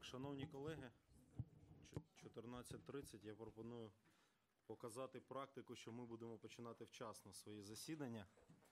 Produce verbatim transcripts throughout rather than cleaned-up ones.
Так, шановні колеги, чотирнадцять тридцять я пропоную показати практику, що ми будемо починати вчасно свої засідання.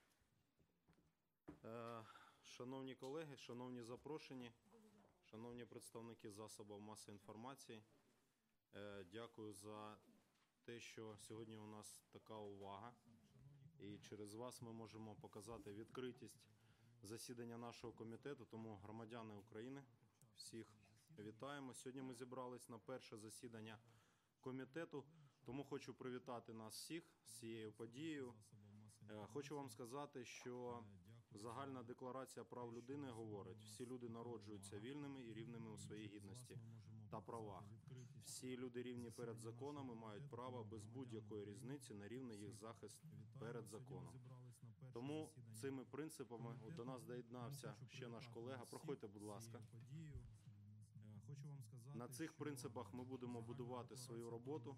Шановні колеги, шановні запрошені, шановні представники засобів масової інформації, дякую за те, що сьогодні у нас така увага. І через вас ми можемо показати відкритість засідання нашого комітету, тому громадяни України, всіх вітаємо. Сьогодні ми зібрались на перше засідання комітету, тому хочу привітати нас всіх з цією подією. Хочу вам сказати, що загальна декларація прав людини говорить, всі люди народжуються вільними і рівними у своїй гідності та правах. Всі люди рівні перед законом і мають право без будь-якої різниці на рівний їх захист перед законом. Тому цими принципами до нас доєднався ще наш колега. Проходьте, будь ласка. Хочу вам сказати, на цих принципах ми будемо будувати свою роботу.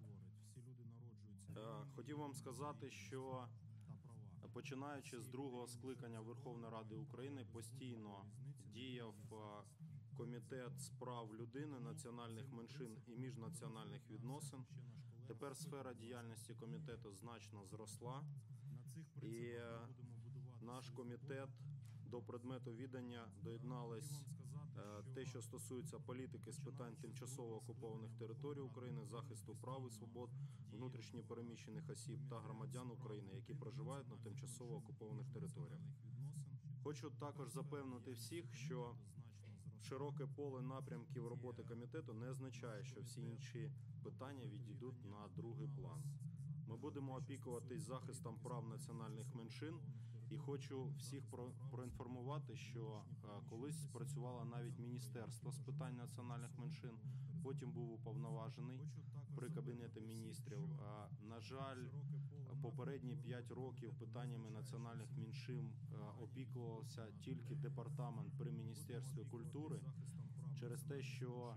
Хотів вам сказати, що починаючи з другого скликання Верховної Ради України постійно діяв Комітет з прав людини, національних меншин і міжнаціональних відносин. Тепер сфера діяльності комітету значно зросла. І наш комітет до предмету відання доєдналось те, що стосується політики з питань тимчасово окупованих територій України, захисту прав і свобод внутрішньо переміщених осіб та громадян України, які проживають на тимчасово окупованих територіях. Хочу також запевнити всіх, що широке поле напрямків роботи комітету не означає, що всі інші питання відійдуть на другий план. Ми будемо опікуватись захистом прав національних меншин, і хочу всіх про, проінформувати, що а, колись працювало навіть Міністерство з питань національних меншин, потім був уповноважений при Кабінеті міністрів. А, на жаль, попередні п'ять років питаннями національних меншин а, опікувався тільки департамент при Міністерстві культури, через те, що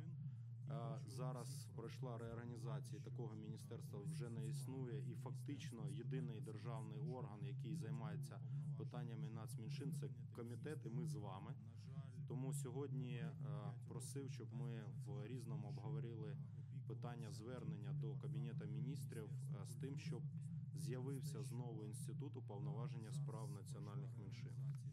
зараз пройшла реорганізація, такого міністерства вже не існує, і фактично єдиний державний орган, який займається питаннями нацменшин, це комітет, і ми з вами. Тому сьогодні просив, щоб ми в Різному обговорили питання звернення до Кабінету міністрів з тим, щоб з'явився знову інститут уповноваження з прав національних меншин.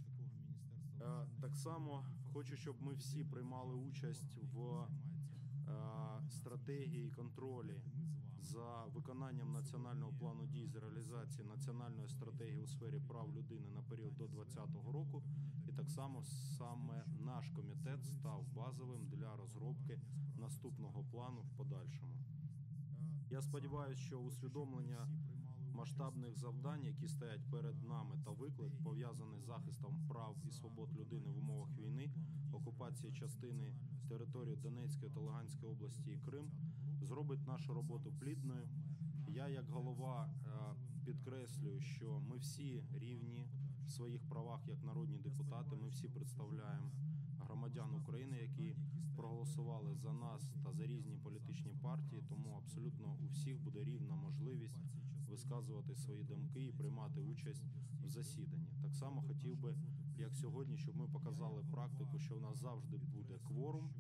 Так само хочу, щоб ми всі приймали участь в стратегії і контролі за виконанням національного плану дій з реалізації національної стратегії у сфері прав людини на період до двадцятого року. І так само саме наш комітет став базовим для розробки наступного плану в подальшому. Я сподіваюся, що усвідомлення масштабних завдань, які стоять перед нами, та виклик, пов'язаний з захистом прав і свобод людини в умовах війни, окупації частини території Донецької та Луганської області і Крим, зробить нашу роботу плідною. Я, як голова, підкреслюю, що ми всі рівні в своїх правах як народні депутати, ми всі представляємо громадян України, які проголосували за нас та за різні політичні партії, тому абсолютно у всіх буде рівна можливість висказувати свої думки і приймати участь в засіданні. Так само хотів би, як сьогодні, щоб ми показали практику, що в нас завжди буде кворум,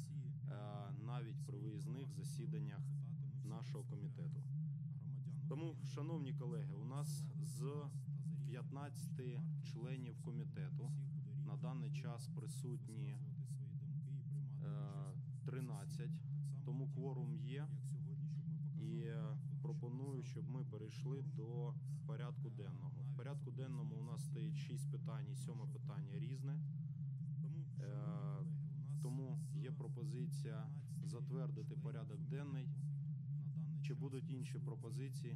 навіть при виїзних засіданнях нашого комітету. Тому, шановні колеги, у нас з п'ятнадцяти членів комітету на даний час присутні тринадцять, тому кворум є, і пропоную, щоб ми перейшли до порядку денного. В порядку денному у нас стоїть шість питань і сьоме питання різне, тому є пропозиція затвердити порядок денний. Чи будуть інші пропозиції?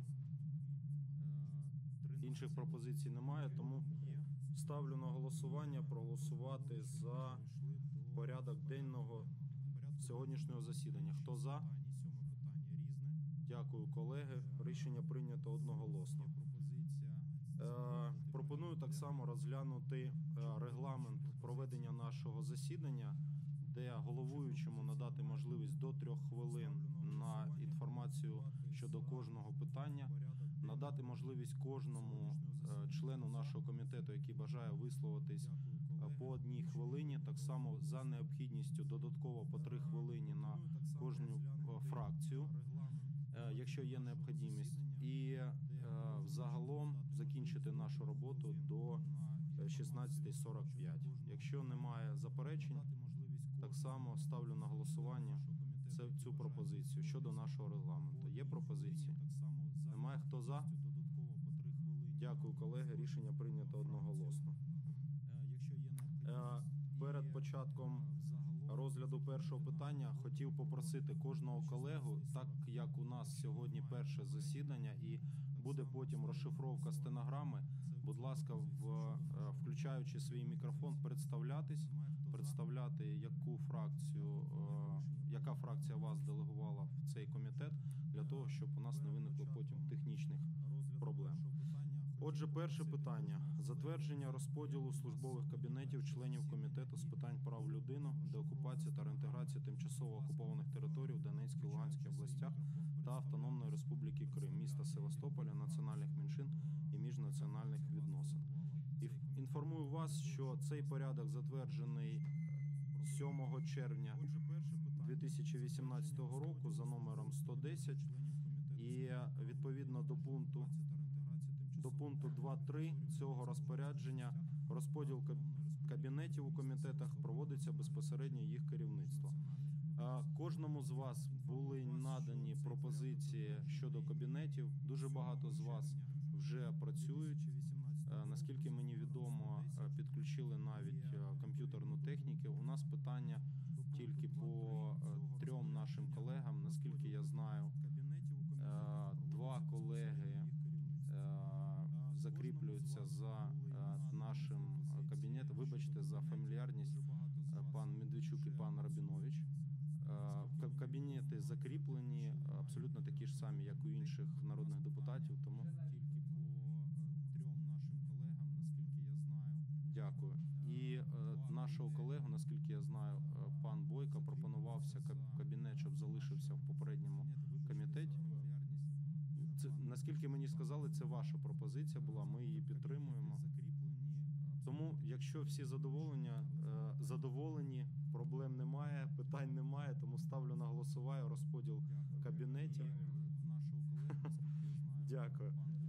Інших пропозицій немає, тому ставлю на голосування проголосувати за порядок денного сьогоднішнього засідання. Хто за? Дякую, колеги. Рішення прийнято одноголосно. Е, пропоную так само розглянути регламент проведення нашого засідання, де головуючому надати можливість до трьох хвилин на інформацію щодо кожного питання, надати можливість кожному члену нашого комітету, який бажає висловитись, е, по одній хвилині. Так само за необхідністю додатково по три хвилини на кожну е, фракцію, е, якщо є необхідність. І е, взагалом закінчити нашу роботу до шістнадцята сорок п'ять. Якщо немає заперечень, так само ставлю на голосування це, цю пропозицію щодо нашого регламенту. Є пропозиції? Немає? Хто за? Дякую, колеги. Рішення прийнято одноголосно. Е, Перед початком розгляду першого питання хотів попросити кожного колегу, так як у нас сьогодні перше засідання і буде потім розшифровка стенограми, будь ласка, в, е, включаючи свій мікрофон, представлятись, представляти, яку фракцію, е, яка фракція вас делегувала в цей комітет, для того, щоб у нас не виникло потім технічних проблем. Отже, перше питання. Затвердження розподілу службових кабінетів членів Комітету з питань прав людини, деокупації та реінтеграції тимчасово окупованих територій в Донецькій, Луганській областях та Автономної Республіки Крим, міста Севастополя, національних меншин і міжнаціональних відносин. І інформую вас, що цей порядок затверджений сьомого червня дві тисячі вісімнадцятого року за номером сто десять, і відповідно до пункту До пункту два три цього розпорядження розподіл кабінетів у комітетах проводиться безпосередньо їх керівництво. Кожному з вас були надані пропозиції щодо кабінетів. Дуже багато з вас вже працюють. Наскільки мені відомо, підключили навіть комп'ютерну техніку. У нас питання тільки по трьом нашим колегам. Наскільки я знаю, два колеги закріплюються за нашим кабінетом. Вибачте за фамільярність, пан Медведчук і пан Рабінович. Кабінети закріплені, абсолютно такі ж самі, як у інших народних депутатів, тому дякую. І нашого колегу, наскільки я знаю, пан Бойко, пропонувався кабінет, щоб залишився в попередньому комітеті. Це, наскільки мені сказали, це ваша пропозиція була, ми її підтримуємо. Тому, якщо всі задоволення, задоволені, проблем немає, питань немає, тому ставлю на голосування розподіл кабінетів. Дякую.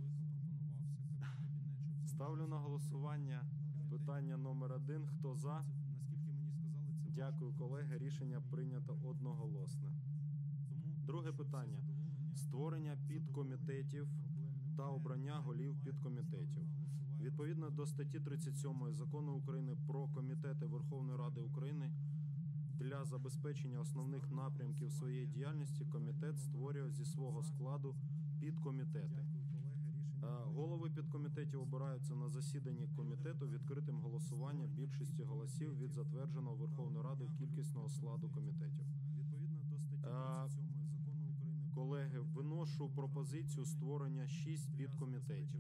Ставлю на голосування питання номер один. Хто за? Дякую, колеги. Рішення прийнято одноголосно. Друге питання. Створення підкомітетів та обрання голів підкомітетів. Відповідно до статті тридцять сьомої Закону України про комітети Верховної Ради України для забезпечення основних напрямків своєї діяльності комітет створює зі свого складу підкомітети. Голови підкомітетів обираються на засіданні комітету відкритим голосуванням більшістю голосів від затвердженого Верховною Радою кількісного складу комітетів. Відповідно до статті тридцять сьомої Закону України, колеги, виношу пропозицію створення шість підкомітетів.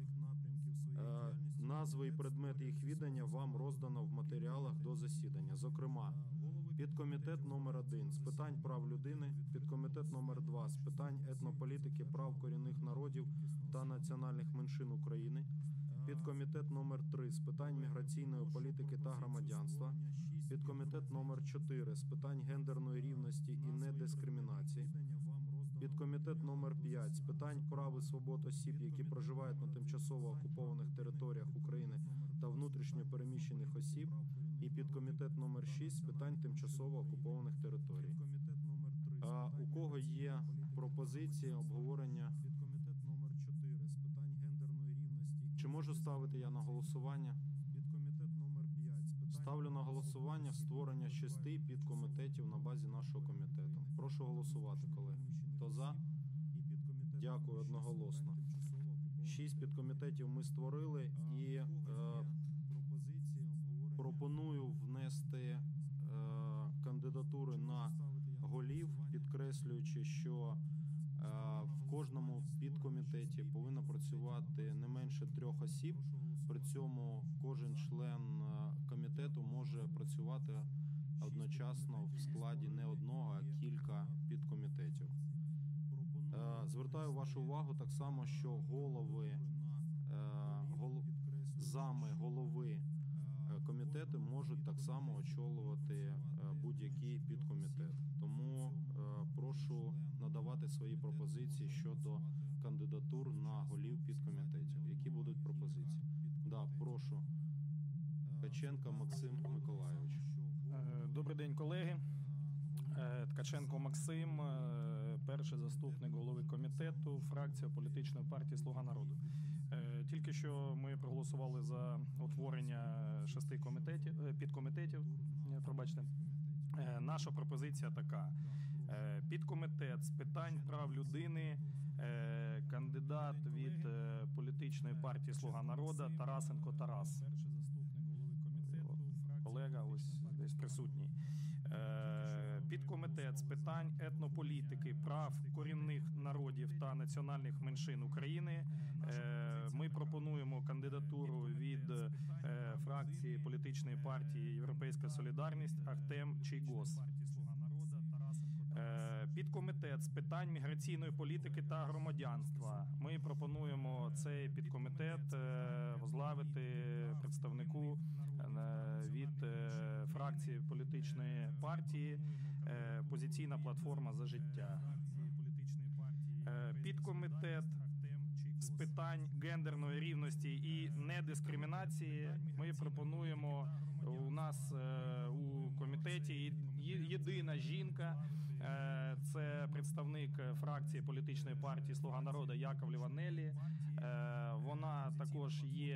Назви і предмет їх відання вам роздано в матеріалах до засідання. Зокрема, підкомітет номер один з питань прав людини, підкомітет номер два з питань етнополітики, прав корінних народів та національних меншин України, підкомітет номер три з питань міграційної політики та громадянства, підкомітет номер чотири з питань гендерної рівності і недискримінації, підкомітет номер п'ять з питань прав і свобод осіб, які проживають на тимчасово окупованих територіях України та внутрішньо переміщених осіб, і підкомітет номер шість з питань тимчасово окупованих територій. А у кого є пропозиції обговорення? Підкомітет номер чотири з питань гендерної рівності. Чи можу ставити я на голосування? Підкомітет номер п'ять. Ставлю на голосування створення шести підкомітетів на базі нашого комітету. Прошу голосувати, колеги. Хто за? Дякую, одноголосно. Шість підкомітетів ми створили і е, пропоную внести е, кандидатури на голів, підкреслюючи, що е, в кожному підкомітеті повинно працювати не менше трьох осіб. При цьому кожен член комітету може працювати одночасно в складі не одного, а кілька підкомітетів. Звертаю вашу увагу так само, що голови, зами голови комітети можуть так само очолювати е, будь-який підкомітет. Тому е, прошу надавати свої пропозиції щодо кандидатур на голів підкомітетів. Які будуть пропозиції? Да, прошу. Ткаченко Максим Миколайович. Е, Добрий день, колеги. Е, Ткаченко Максим, е, перший заступник голови комітету, фракція політичної партії «Слуга народу». Е, Тільки що ми проголосували за утворення шести комітетів, е, підкомітетів. е, Пробачте. Е, Наша пропозиція така. Е, Підкомітет з питань прав людини, е, кандидат від е, політичної партії «Слуга народу» Тарасенко Тарас. От, колега ось десь присутній. Е, Підкомітет з питань етнополітики, прав корінних народів та національних меншин України. Е, Ми пропонуємо кандидатуру від е, фракції політичної партії «Європейська солідарність» Ахтем Чийгоз. Е, Підкомітет з питань міграційної політики та громадянства. Ми пропонуємо цей підкомітет е, возглавити представнику е, від е, фракції політичної партії е, «Опозиційна платформа за життя». Е, Підкомітет з питань гендерної рівності і недискримінації. Ми пропонуємо, у нас е, у комітеті є- єдина жінка. Е, Це представник фракції політичної партії «Слуга народу» Яковлєва Нелі. Е, Вона також є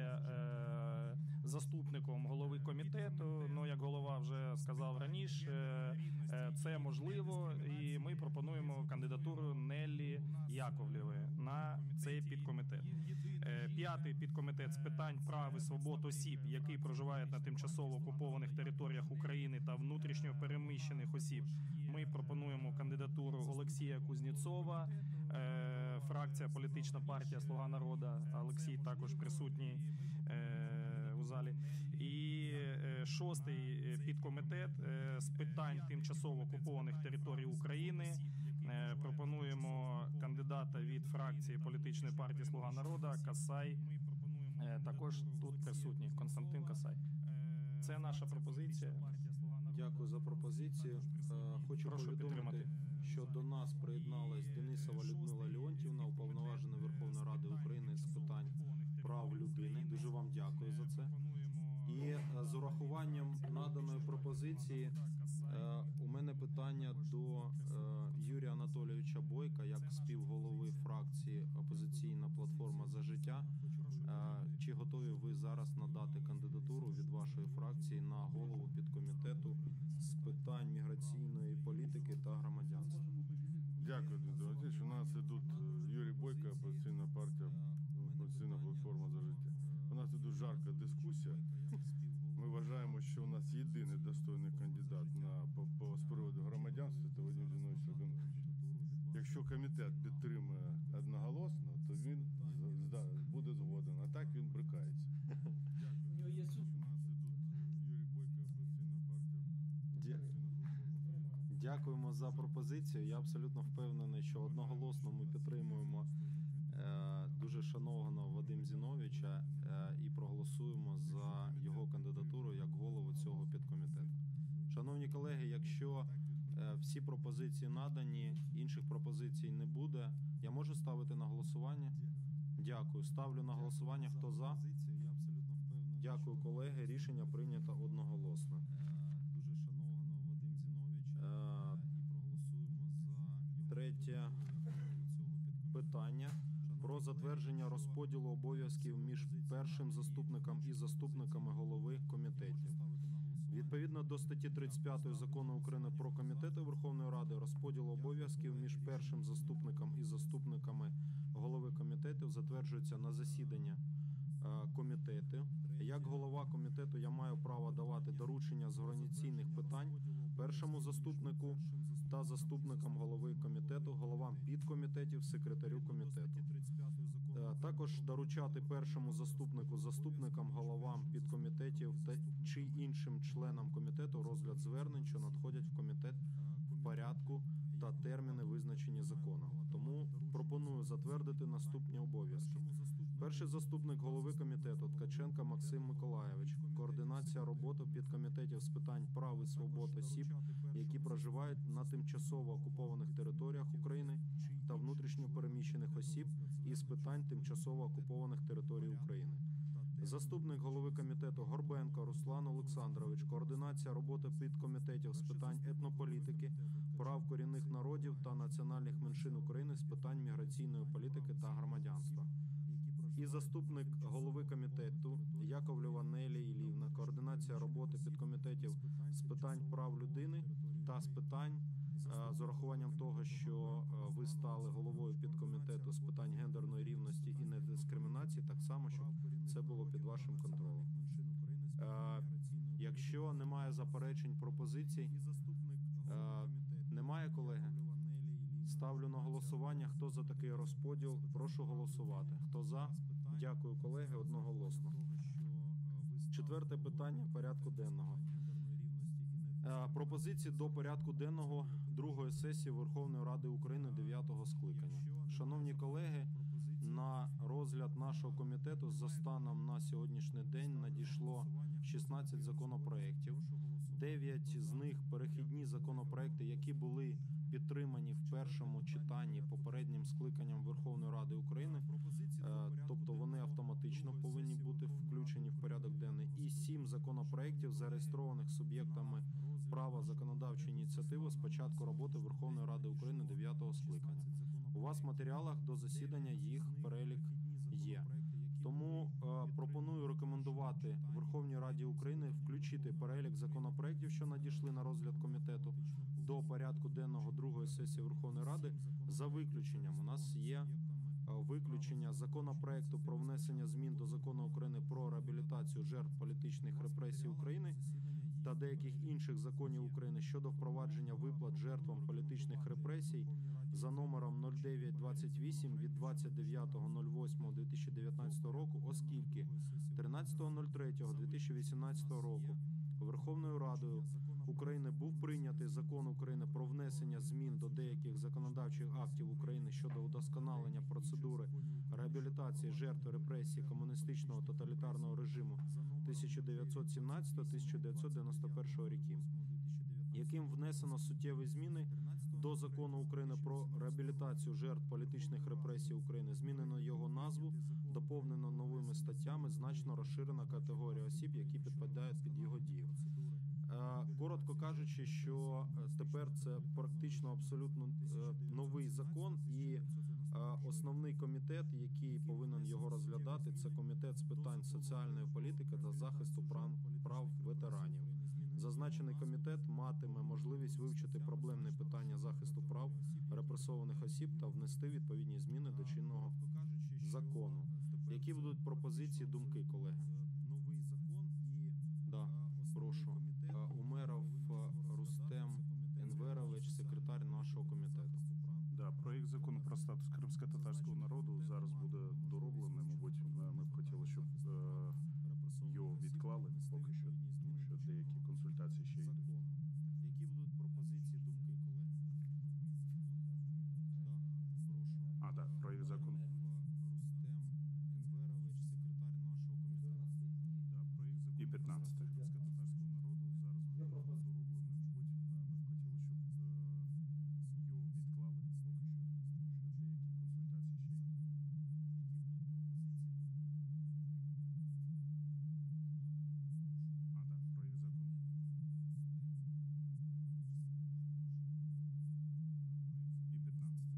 е, заступником голови комітету. Ну, як голова вже сказав раніше, е, це можливо, і ми пропонуємо кандидатуру Неллі Яковлєвої на цей підкомітет. Е, П'ятий підкомітет з питань прав і свобод осіб, які проживають на тимчасово окупованих територіях України та внутрішньо переміщених осіб. Ми пропонуємо кандидатуру Олексія Кузнєцова, е, фракція політична партія «Слуга народу». Олексій також присутній е, у залі. І е, шостий підкомітет е, з питань тимчасово окупованих територій України. Е, Пропонуємо кандидата від фракції політичної партії «Слуга народу» Касай. Е, Також тут присутній Константин Касай. Це наша пропозиція. Дякую за пропозицію. Е, Хочу Прошу повідомити, підтримати. що до нас приєдналась Денисова Людмила Леонтівна, уповноважена Верховної Ради України з питань прав людини. Дуже вам дякую за це. І е, з урахуванням наданої пропозиції е, у мене питання до е, Юрія Анатолійовича Бойка, як співголови фракції «Опозиційна платформа за життя». Е, Чи готові ви зараз надати кандидатуру від вашої фракції на голову підкомітету з питань міграційної політики та громадянства? Дякую, Дмитро Васильович. У нас ідуть Юрій Бойко, опозиційна партія, опозиційна платформа за життя. У нас ідуть жарка дискусія. Ми вважаємо, що у нас єдиний достойний кандидат на по, по з приводу громадянства – це Вадим Зіновійович Рабінович. Якщо комітет підтримує одноголосно, то він з- зда- буде згоден, а так він брикається. У нього є суд. Дя- Дякуємо за пропозицію. Я абсолютно впевнений, що одноголосно ми підтримуємо е, дуже шанованого Вадима Зіновійовича е, і проголосуємо за його кандидатуру як голову цього підкомітету. Шановні колеги, якщо е, всі пропозиції надані, інших пропозицій не буде, я можу ставити на голосування? Дякую. Ставлю на голосування. Хто за? Дякую, колеги. Рішення прийнято одноголосно. Дуже шановного Вадим Зіновійович. Третє питання про затвердження розподілу обов'язків між першим заступником і заступниками голови комітетів. Відповідно до статті тридцять п'ятої Закону України про комітети Верховної Ради, розподіл обов'язків між першим заступником і заступниками голови комітетів затверджується на засідання е, комітету. Як голова комітету я маю право давати доручення з організаційних питань першому заступнику та заступникам голови комітету, головам підкомітетів, секретарю комітету. Е, Також доручати першому заступнику, заступникам, головам підкомітетів та чи іншим членам комітету розгляд звернень, що надходять в комітет в порядку та терміни, визначені законом. Тому пропоную затвердити наступні обов'язки. Перший заступник голови комітету Ткаченко Максим Миколайович. Координація роботи підкомітетів з питань прав і свобод осіб, які проживають на тимчасово окупованих територіях України та внутрішньо переміщених осіб і з питань тимчасово окупованих територій України. Заступник голови комітету Горбенко Руслан Олександрович. Координація роботи підкомітетів з питань етнополітики, прав корінних народів та національних меншин України з питань міграційної політики та громадянства. І заступник голови комітету Яковлєва Нелі Іллівна. Координація роботи підкомітетів з питань прав людини та з питань, е, з урахуванням того, що е, ви стали головою підкомітету з питань гендерної рівності і недискримінації, так само, щоб це було під вашим контролем. Е, Якщо немає заперечень, пропозицій, е, немає, колеги? Ставлю на голосування. Хто за такий розподіл? Прошу голосувати. Хто за? Дякую, колеги, одноголосно. Четверте питання порядку денного. Е, Пропозиції до порядку денного другої сесії Верховної Ради України дев'ятого скликання. Шановні колеги, на розгляд нашого комітету за станом на сьогоднішній день надійшло шістнадцять законопроєктів. дев'ять з них перехідні законопроекти, які були підтримані в першому читанні попереднім скликанням Верховної Ради України, е, тобто вони автоматично повинні бути включені в порядок денний, і сім законопроєктів, зареєстрованих суб'єктами права законодавчої ініціативи з початку роботи Верховної Ради України дев'ятого скликання. У вас в матеріалах до засідання їх перелік є. Тому е, пропоную рекомендувати Верховній Раді України включити перелік законопроєктів, що надійшли на розгляд комітету, до порядку денного другої сесії Верховної Ради, за виключенням. У нас є е, виключення законопроекту про внесення змін до Закону України про реабілітацію жертв політичних репресій України та деяких інших законів України щодо впровадження виплат жертвам політичних репресій за номером нуль дев'ять двадцять вісім від двадцять дев'ятого восьмого дві тисячі дев'ятнадцятого року, оскільки тринадцятого третього дві тисячі вісімнадцятого року Верховною Радою України був прийнятий Закон України про внесення змін до деяких законодавчих актів України щодо удосконалення процедури реабілітації жертв репресій комуністичного тоталітарного режиму тисяча дев'ятсот сімнадцятого - тисяча дев'ятсот дев'яносто першого років, яким внесено суттєві зміни до Закону України про реабілітацію жертв політичних репресій України. Змінено його назву, доповнено новими статтями, значно розширена категорія осіб, які підпадають під його дію. Е, Коротко кажучи, що е, тепер це практично абсолютно е, новий закон, і е, основний комітет, який повинен його розглядати, це комітет з питань соціальної політики та захисту прав, прав ветеранів. Зазначений комітет матиме можливість вивчити проблемне питання захисту прав репресованих осіб та внести відповідні зміни до чинного закону. Які будуть пропозиції, думки, колеги? Да, прошу. Е, Умеров е, Рустем Енверович, секретар нашого комітету. Да, проєкт закону про статус кримськотатарського народу зараз буде дороблений. Мабуть, е, ми б хотіли, щоб е, його відклали поки що, тому що деякі консультації ще йдуть. Які будуть пропозиції, думки, колеги? Да, прошу. А, так, проєкт закону. Рустем Енверович, секретар нашого комітету. Да, проєкт закону І п'ятнадцяте. про статус кримськотатарського народу зараз буде дороблений. Мабуть, е, ми б хотіли, щоб е, його відклали поки що, тому що деякі консультації ще йдуть. А, так, проєкт закону. І п'ятнадцяте.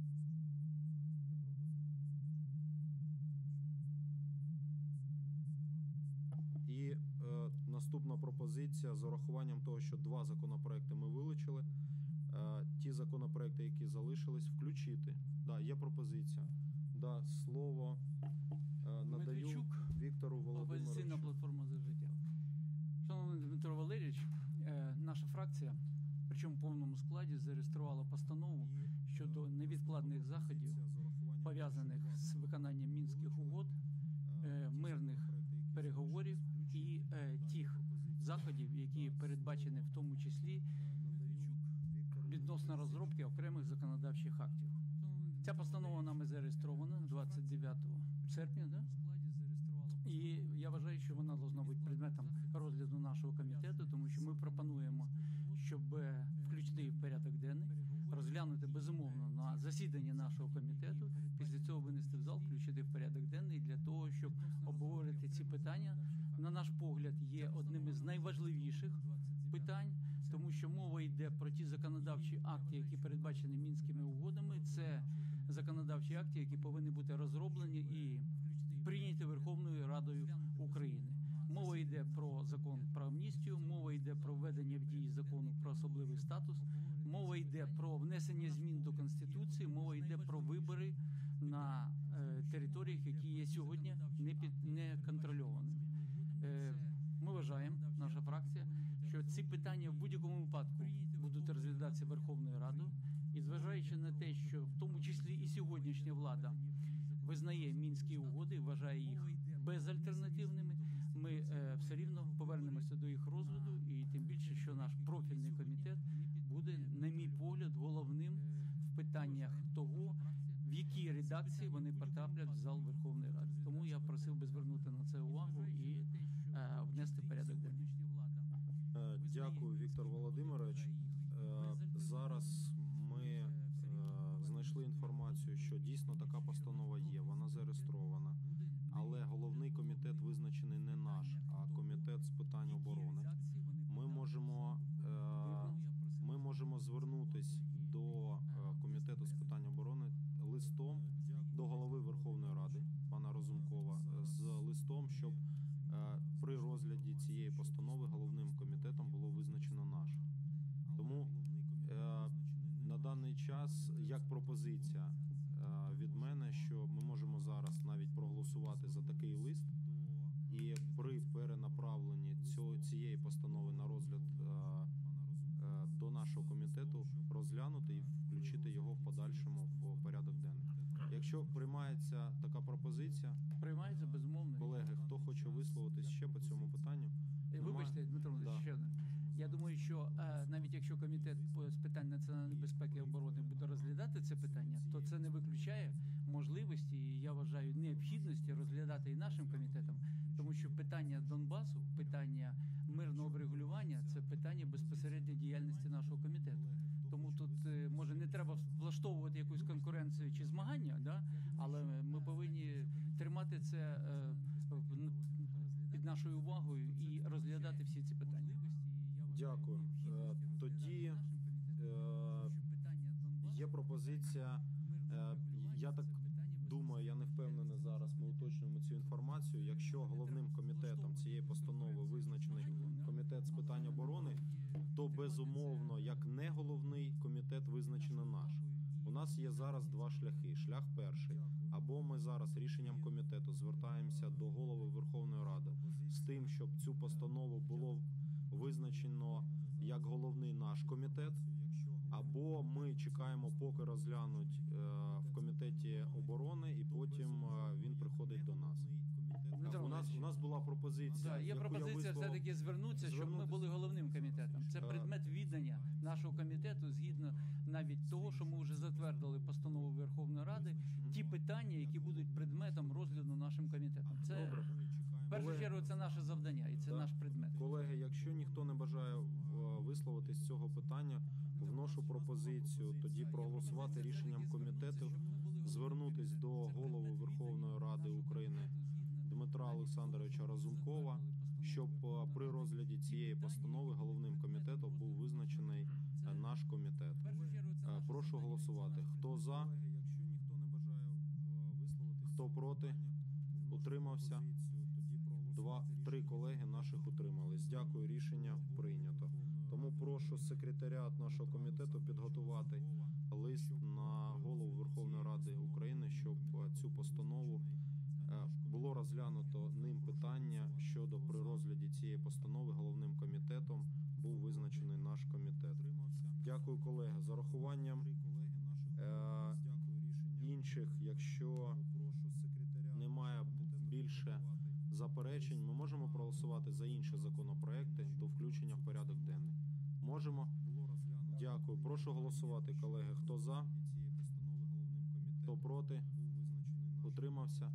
І е, наступна пропозиція з урахуванням того, що два законопроекти ми вилучили. Е, ті законопроекти, які залишились, включити. Да, є пропозиція. Да, слово е, надаю Медведчук, Віктору Опозиційна Володимировичу. платформа «За життя». Шановний Дмитро Валерійович, е, наша фракція, причому в повному складі, зареєструвала постанову щодо невідкладних заходів, пов'язаних з виконанням Мінських угод, е, мирних переговорів і е, тих заходів, які передбачені в тому числі відносно розробки окремих законодавчих актів. Ця постанова нами зареєстрована двадцять дев'ятого серпня, да? І я вважаю, що вона повинна бути предметом розгляду нашого комітету, тому що ми пропонуємо, щоб е, включити її в порядок денний, розглянути безумовно на засіданні нашого комітету, після цього винести в зал, включити в порядок денний для того, щоб обговорити ці питання. На наш погляд, є одним із найважливіших питань, тому що мова йде про ті законодавчі акти, які передбачені Мінськими угодами. Це законодавчі акти, які повинні бути розроблені і прийняті Верховною Радою України. Мова йде про закон про амністію, мова йде про введення в дії закону про особливий статус, мова йде про внесення змін до Конституції, мова йде про вибори на е, територіях, які є сьогодні не під не контрольованими. Е, ми вважаємо, наша фракція, що ці питання в будь-якому випадку будуть розглядатися Верховною Радою, і зважаючи на те, що в тому числі і сьогоднішня влада визнає Мінські угоди, вважає їх безальтернативними, ми е, все рівно повернемося до їх розгляду, і тим більше, що наш профільний комітет буде, на мій погляд, головним в питаннях того, в якій редакції вони потраплять в зал Верховної Ради. Тому я просив би звернути на це увагу і е, внести в порядок денний. Е, Дякую, Віктор Володимирович. Е, Зараз ми е, знайшли інформацію, що дійсно така постанова є, вона зареєстрована, але головний комітет визначений не наш, а комітет з питань оборони. Ми можемо, е, ми можемо звернутись до е, комітету з питань оборони листом до голови Верховної Ради, пана Разумкова, з листом, щоб е, при розгляді цієї постанови головним комітетом було визначено наш. Тому е, на даний час як пропозиція е, від мене, що ми можемо зараз навіть проголосувати за такий лист, і при перенаправленні цього, цієї постанови на розгляд е, е, до нашого комітету розглянути і включити його в подальшому в порядок денний. Якщо приймається така пропозиція, Приймається, безумовно. колеги, хто хоче висловитись ще по цьому питанню? Е, Вибачте, Дмитро Володимирович, Да. ще одне. Я думаю, що е, навіть якщо комітет по- з питань національної безпеки і оборони буде розглядати це питання, то це не виключає можливості, і я вважаю, необхідності розглядати і нашим комітетом, тому що питання Донбасу, питання мирного врегулювання – це питання безпосередньо діяльності нашого комітету. Тому тут е, може не треба влаштовувати якусь конкуренцію чи змагання, да? Але ми повинні тримати це е, в- під нашою увагою і розглядати всі ці питання. Дякую. Е, Тоді е, є пропозиція. е, Я так думаю, я не впевнений зараз. Ми уточнюємо цю інформацію. Якщо головним комітетом цієї постанови визначений комітет з питань оборони, то безумовно, як не головний комітет визначено наш. У нас є зараз два шляхи. Шлях перший. Або ми зараз рішенням комітету звертаємося до голови Верховної Ради з тим, щоб цю постанову було визначено як головний наш комітет, або ми чекаємо, поки розглянуть е, в комітеті оборони, і потім е, він приходить до нас. Дмитро У нас, у нас була пропозиція. Да, є яку я пропозиція висловив. все-таки звернутися, щоб ми Звернутися. були головним комітетом. Це Е. предмет віддання нашого комітету згідно навіть того, що ми вже затвердили постанову Верховної Ради, ті питання, які будуть предметом розгляду нашим комітетом. Це Добре. в першу Колеги. чергу це наше завдання і це Да. наш предмет. Колеги, якщо ніхто не бажає е, висловитись з цього питання, вношу пропозицію тоді проголосувати рішенням комітету, звернутись до голови Верховної Ради України Дмитра Олександровича Разумкова, щоб е, при розгляді цієї постанови головним комітетом був визначений е, наш комітет. Е, Прошу голосувати. Хто за? Хто проти? Утримався? Два, три колеги наших утримались. Дякую, рішення прийнято. Тому прошу секретаріат нашого комітету підготувати лист на голову Верховної Ради України, щоб е, цю постанову е, було розглянуто ним питання щодо при розгляді цієї постанови головним комітетом був визначений наш комітет. Дякую, колеги. За рахуванням е, інших, якщо немає більше заперечень, ми можемо проголосувати за інші законопроекти до включення в порядок денний. Можемо? Дякую. Прошу голосувати, колеги. Хто за? Хто проти? Утримався?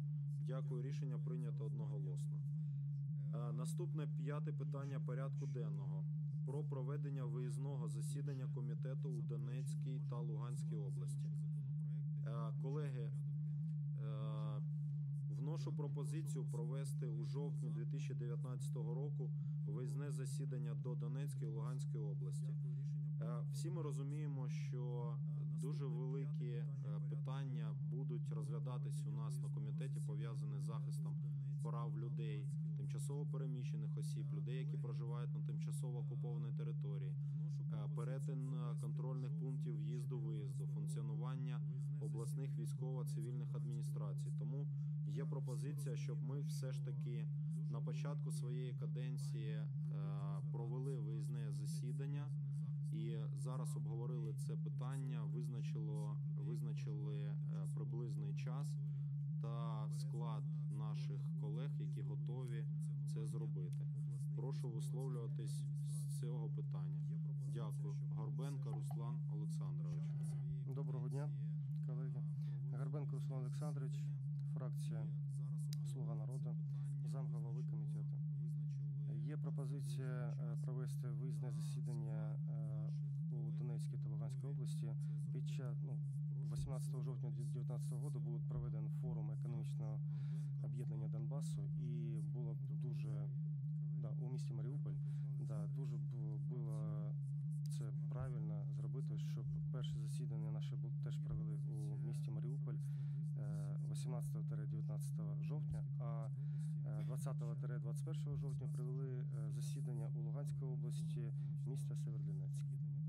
Дякую, рішення прийнято одноголосно. Е, Наступне п'яте питання порядку денного про проведення виїзного засідання комітету у Донецькій та Луганській області. Е, Колеги, е, вношу пропозицію провести у жовтні дві тисячі дев'ятнадцятого року виїзне засідання до Донецької і Луганської області. Е, Всі ми розуміємо, що дуже великі е, питання будуть розглядатись у нас на комітеті, пов'язані з захистом прав людей, тимчасово переміщених осіб, людей, які проживають на тимчасово окупованій території, е, перетин е, контрольних пунктів в'їзду-виїзду, функціонування обласних військово-цивільних адміністрацій. Тому є пропозиція, щоб ми все ж таки на початку своєї каденції е, провели виїзне засідання і зараз обговорили це питання, визначило, визначили е, приблизний час та склад наших колег, які готові це зробити. Прошу висловлюватись з цього питання. Дякую. Горбенко Руслан Олександрович. Доброго дня, колеги. Горбенко Руслан Олександрович, фракція «Слуга народу», замголови комітету. Є пропозиція е, провести виїзне засідання е, у Донецькій та Луганській області. Під час, ну, вісімнадцятого жовтня дві тисячі дев'ятнадцятого року був проведений форум економічного об'єднання Донбасу, і було б дуже, да, у місті Маріуполь, да, дуже б було це правильно зробити, щоб перше засідання наше бу- теж провели у місті Маріуполь е, вісімнадцятого дев'ятнадцятого жовтня, а е, двадцятого двадцять першого жовтня провели е, засідання у Луганській області міста Сєвєродонецьк.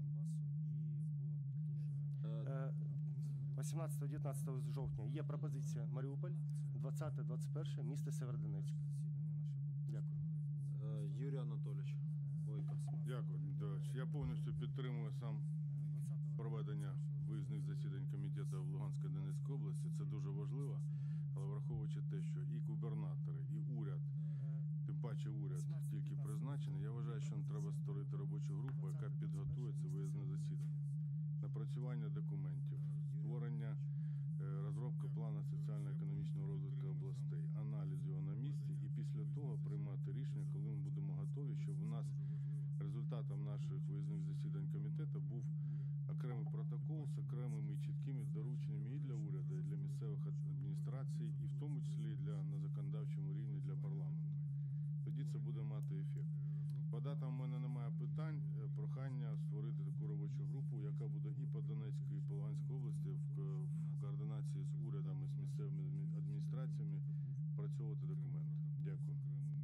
Е, вісімнадцятого дев'ятнадцятого жовтня є пропозиція Маріуполь, двадцяте двадцять перше місто Сєвєродонецьк. Дякую. Е, Юрій Анатолійович Бойко. Дякую, Дмитро Іванович. Я повністю підтримую сам проведення виїзних засідань комітету в Луганській та Донецькій області. Це дуже важливо, але враховуючи те, що і губернатори, і уряд, тим паче уряд тільки призначений, я вважаю, що нам треба створити робочу групу, яка підготує це виїзне засідання. Напрацювання документів, створення, е, розробка плану соціально-економічного розвитку областей, аналіз його на місці, і після того приймати рішення, коли ми будемо готові, щоб у нас результатом наших виїзних засідань комітету був окремий протокол з окремими і чіткими дорученнями і для уряду, і для місцевих адміністрацій, і в тому числі для на законодавчому рівні для парламенту. Тоді це буде мати ефект. По датам в мене немає питань. Е, Прохання створити таку робочу групу, яка буде і по Донецькій, і по Луганській області в, ко- в координації з урядами, з місцевими адмі- адміністраціями працьовувати документи. Дякую.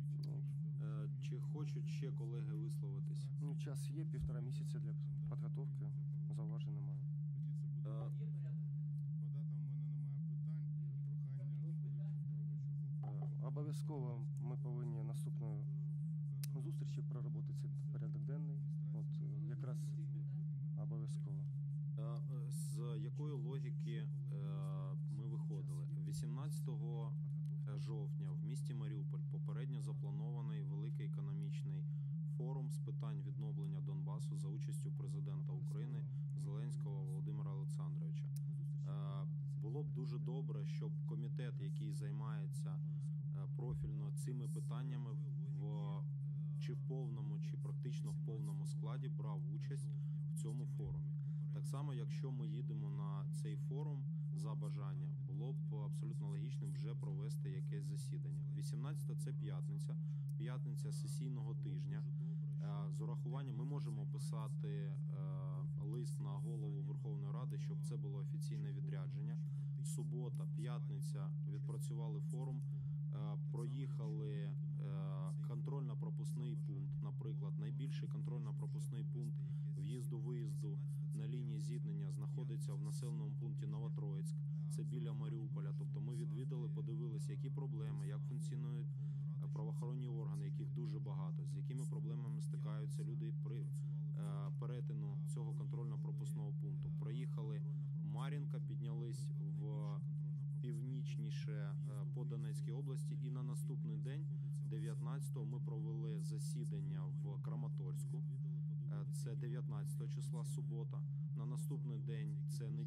Е, Чи хочуть ще колеги висловитись? Ну, час є, півтора місяця для підготовки, зауважень немає. Е, По датам в мене немає питань. Е, Прохання створити таку робочу групу. Е, Обов'язково ми повинні наступної зустрічі проработати цей порядок денний. От е, якраз обов'язково. Е, е, З якої логіки е, ми виходили? вісімнадцятого жовтня в місті Маріуполь попередньо запланований великий економічний форум з питань відновлення Донбасу за участю президента України Зеленського Володимира Олександровича. Е, Було б дуже добре, щоб комітет, який займається е, профільно цими питаннями, в чи в повному, чи практично в повному складі брав участь в цьому форумі. Так само, якщо ми їдемо на цей форум за бажання, було б абсолютно логічним вже провести якесь засідання. вісімнадцяте це п'ятниця, п'ятниця сесійного тижня. Е, З урахуванням ми можемо писати е, лист на голову Верховної Ради, щоб це було офіційне відрядження. Субота, п'ятниця відпрацювали форум, е, проїхали е, контрольно-пропускний пункт, наприклад, найбільший контрольно-пропускний пункт в'їзду-виїзду на лінії зіткнення знаходиться в населеному пункті Новотроїцьк, це біля Маріуполя. Тобто ми відвідали, подивилися, які проблеми, як функціонують е, правоохоронні органи, яких дуже багато, з якими проблемами стикаються люди при е, перетину цього контрольно-пропускного пункту. Проїхали Мар'їнка, піднялись в північніше е, по Донецькій області, і на наступний день, дев'ятнадцятого, ми провели засідання в Краматорську. Е, Це дев'ятнадцятого числа, субота. На наступний день, це неділя,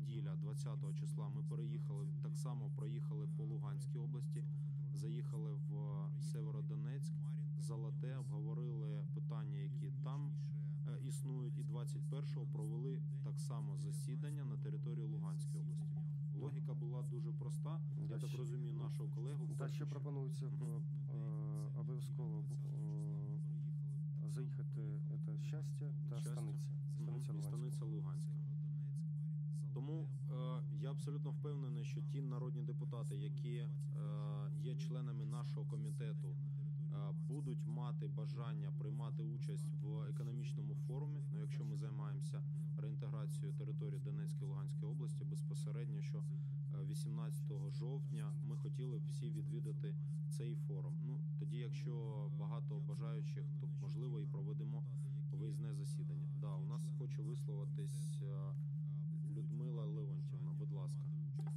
двадцятого числа ми переїхали, так само проїхали по Луганській області, заїхали в Северодонецьк, Золоте, обговорили питання, які там е, існують, і двадцять першого провели так само засідання на території Луганської області. Логіка була дуже проста. Я Да, так ще- розумію нашого колегу. Да, ще пропонується Мгм. е, обов'язково е, заїхати це щастя та Щастя. станиця. Станиця Мгм. І Луганська. Станиця Луганська. Тому е, я абсолютно впевнений, що ті народні депутати, які е, є членами нашого комітету, е, будуть мати бажання приймати участь в економічному форумі. Ну, якщо ми займаємося реінтеграцією території Донецької і Луганської області, безпосередньо, що е, вісімнадцятого жовтня ми хотіли б всі відвідати цей форум. Ну тоді, якщо багато бажаючих, то можливо і проведемо виїзне засідання. Да, у нас хоче висловитись е, Людмила Леонтівна, будь ласка.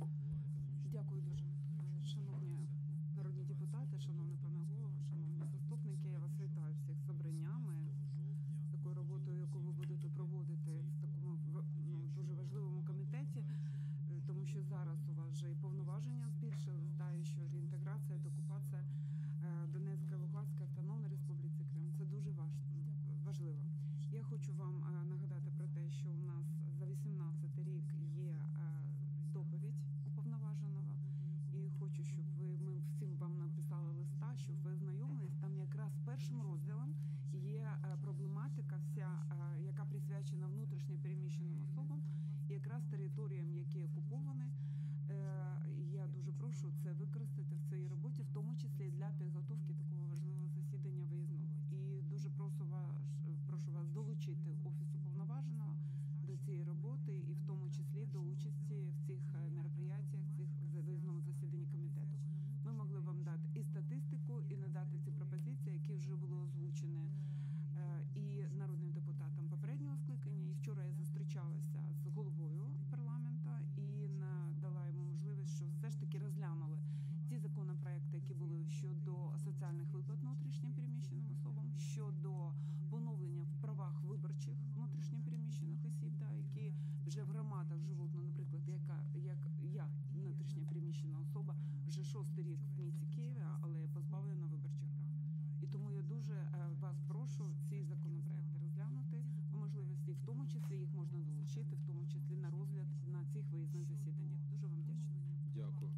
Дякую дуже. Е, Шановні народні депутати, шановний пане голово, шановні заступники, я вас вітаю всіх з обраннями, з такою роботою, яку ви будете проводити в такому в- ну, дуже важливому комітеті, е, тому що зараз у вас вже і повноваження збільшились, да, і що реінтеграція, деокупація е, Донецької, Луганської автономної республіці Крим. Це дуже важ- важливо. Я хочу вам е, нагадати про те, що у нас за вісімнадцятий рік є е, доповідь уповноваженого, і хочу, щоб ви ми всім вам написали листа, щоб ви ознайомились. Там якраз першим розділом є е, проблематика, вся е, яка присвячена внутрішньо переміщеним особам, і якраз територіям, які окуповані. Е, Я дуже прошу це використати в своїй роботі, в тому числі для підготовки такого важливого засідання виїзного. І дуже прошу вас, прошу вас долучити офіс уповноваженого до цієї роботи, і в тому числі до участі в цих е, мероприятиях, цих за- виїзному засіданні комітету. Ми могли вам дати і статистику, і надати ці пропозиції, які вже були озвучені е, і народним депутатам попереднього скликання. І вчора я зустрічалася з головою парламенту і надала йому можливість, що все ж таки розглянули ті законопроекти, які були щодо соціальних виплат внутрішньо переміщеним особам, щодо поновлення в правах виборчих внутрішньо переміщених осіб, да, які вже в громадах живуть, ну, наприклад, яка як я внутрішньо переміщена особа, вже шостий рік в місті Києві, але я позбавлена виборчих прав. І тому я дуже е, вас прошу ці законопроекти розглянути по можливості, в тому числі їх можна долучити, в тому числі на розгляд на цих виїзних засіданнях. Дуже вам вдячна. Дякую.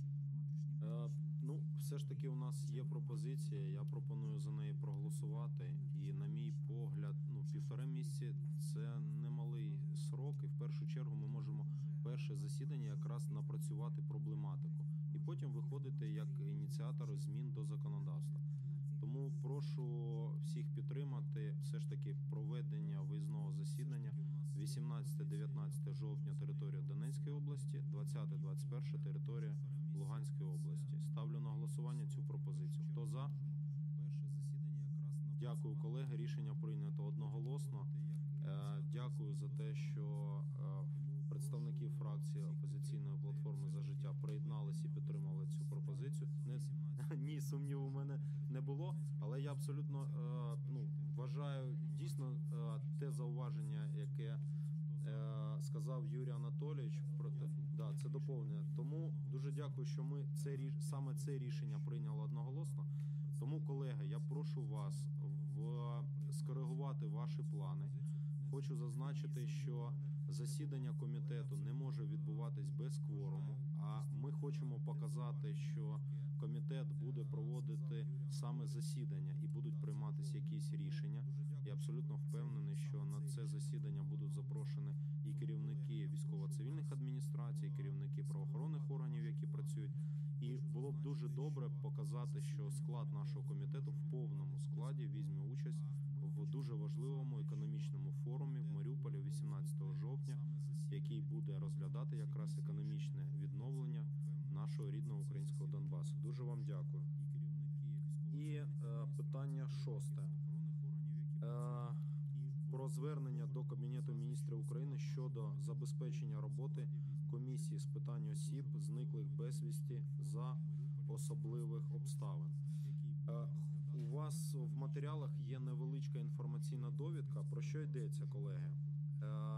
Е, ну, все ж таки у нас є пропозиція. Я пропоную за неї проголосувати. І, на мій погляд, ну, півтора місяці це немалий срок. І в першу чергу ми можемо перше засідання якраз напрацювати проблематику. І потім виходити як ініціатор змін до законодавства. Тому прошу всіх підтримати все ж таки проведення виїзного засідання вісімнадцяте-дев'ятнадцяте жовтня територія Донецької області, двадцяте-двадцять перше територія Луганської області. Ставлю на голосування цю пропозицію. Хто за? Дякую, колеги. Рішення прийнято одноголосно. Е, Дякую за те, що е, представники фракції опозиційної платформи «За життя» приєдналися і підтримали цю пропозицію. Не ні, сумніву у мене не було, але я абсолютно е, ну, вважаю дійсно е, те зауваження, яке е, сказав Юрій Анатолійович, про те, да, це доповнення. Тому дуже дякую, що ми це ріш- саме це рішення прийняли одноголосно. Тому, колеги, я прошу вас в скоригувати ваші плани. Хочу зазначити, що засідання комітету не може відбуватись без кворуму, а ми хочемо показати, що комітет буде проводити саме засідання і будуть прийматися якісь рішення. Я абсолютно впевнений, що на це засідання будуть запрошені і керівники військово-цивільних адміністрацій, і керівники правоохоронних органів, які працюють. І було б дуже добре показати, що склад нашого комітету в повному складі візьме участь в дуже важливому економічному форумі в Маріуполі вісімнадцятого жовтня, який буде розглядати якраз економічне відновлення нашого рідного українського Донбасу. Дуже вам дякую. І е, питання шосте. Е, про звернення до Кабінету міністрів України щодо забезпечення роботи комісії з питань осіб, зниклих безвісті за особливих обставин. Е, У вас в матеріалах є невеличка інформаційна довідка. Про що йдеться, колеги?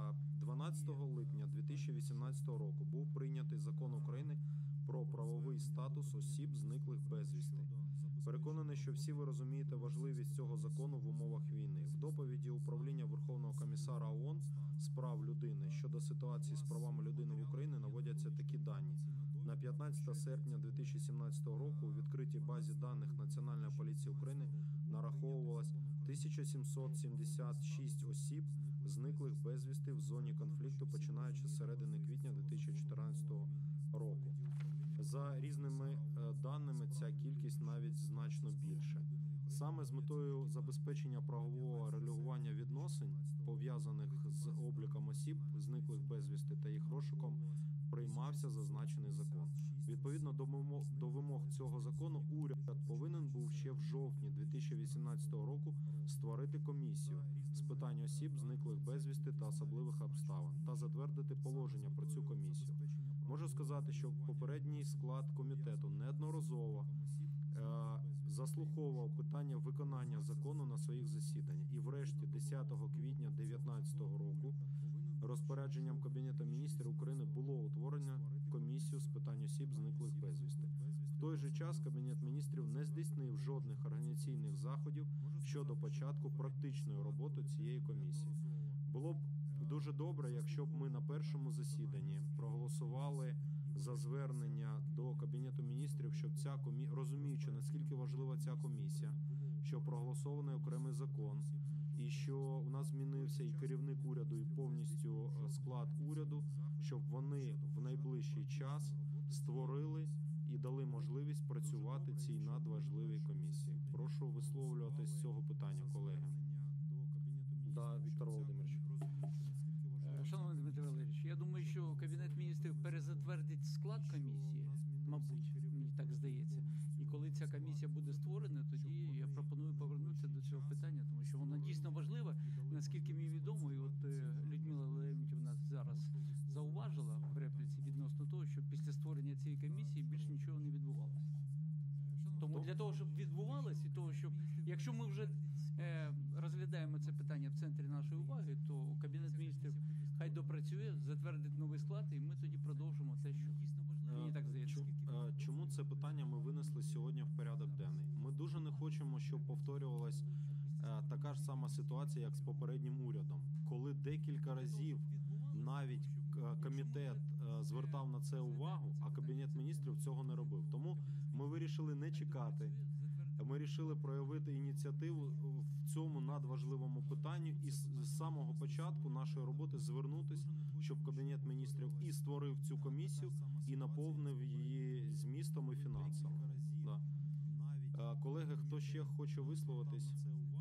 дванадцятого липня дві тисячі вісімнадцятого року був прийнятий Закон України про правовий статус осіб, зниклих безвісти. Переконаний, що всі ви розумієте важливість цього закону в умовах війни. В доповіді управління Верховного комісара ООН з прав людини щодо ситуації з правами людини в Україні наводяться такі дані. На п'ятнадцяте серпня дві тисячі сімнадцятого року у відкритій базі даних Національної поліції України нараховувалось тисяча сімсот сімдесят шість осіб, зниклих безвісти в зоні конфлікту, починаючи з середини квітня дві тисячі чотирнадцятого року. За різними е, даними, ця кількість навіть значно більше. Саме з метою забезпечення правового регулювання відносин, пов'язаних з обліком осіб, зниклих безвісти та їх розшуком, приймався зазначений закон. Відповідно до вимог, до вимог цього закону, уряд повинен був ще в жовтні дві тисячі вісімнадцятого року створити комісію з питань осіб, зниклих безвісти та особливих обставин, та затвердити положення про цю комісію. Можу сказати, що попередній склад комітету неодноразово е, заслуховував питання виконання закону на своїх засіданнях. І врешті десятого квітня дві тисячі дев'ятнадцятого року розпорядженням Кабінету міністрів України було утворено комісію з питань осіб, зниклих безвісти. В той же час Кабінет міністрів не здійснив жодних організаційних заходів щодо початку практичної роботи цієї комісії. Було б дуже добре, якщо б ми на першому засіданні проголосували за звернення до Кабінету міністрів, щоб ця комісія, розуміючи, наскільки важлива ця комісія, що проголосований окремий закон, і що у нас змінився і керівник уряду, і повністю склад уряду, щоб вони в найближчий час створили і дали можливість працювати цій надважливій комісії. Прошу висловлюватись з цього питання, колеги. Да, Віктор Володимирович. Е, Шановний Дмитро Валерійович, я думаю, що Кабінет міністрів перезатвердить склад комісії, мабуть, мені так здається. І коли ця комісія буде створена, тоді я пропоную повернутися до цього питання, тому що воно дійсно важливе. Наскільки мені відомо, і от е, Людмила Леонтівна зараз зауважила в репліці відносно того, що після створення цієї комісії більш нічого не відбувалося. Тому для того, щоб відбувалося, і того, щоб якщо ми вже е, розглядаємо це питання в центрі нашої уваги, то Кабінет міністрів хай допрацює, затвердить новий склад, і ми тоді продовжимо те, що мені так здається. Чому, е, чому це питання ми винесли сьогодні в порядок денний? Ми дуже не хочемо, щоб повторювалась е, така ж сама ситуація, як з попереднім урядом, коли декілька разів навіть е, комітет е, звертав на це увагу, а Кабінет міністрів цього не робив. Тому ми вирішили не чекати. Ми вирішили проявити ініціативу в цьому надважливому питанні і з з самого початку нашої роботи звернутися, щоб Кабінет міністрів і створив цю комісію, і наповнив її змістом і фінансами. Да. Е, Колеги, хто ще хоче висловитись?